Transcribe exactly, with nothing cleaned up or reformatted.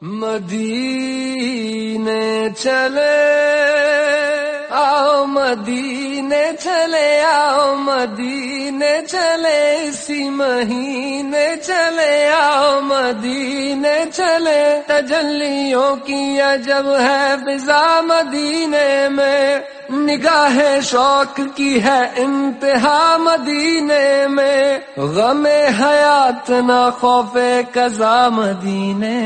मदीने चले आओ, मदीने चले आओ, मदीने चले इसी महीने चले आओ, मदीने चले। तजल्लियों की अजब है फिजा मदीने में, निगाहे शौक की है इंतहा मदीने में, गमे हयात ना खौफे कज़ा मदीने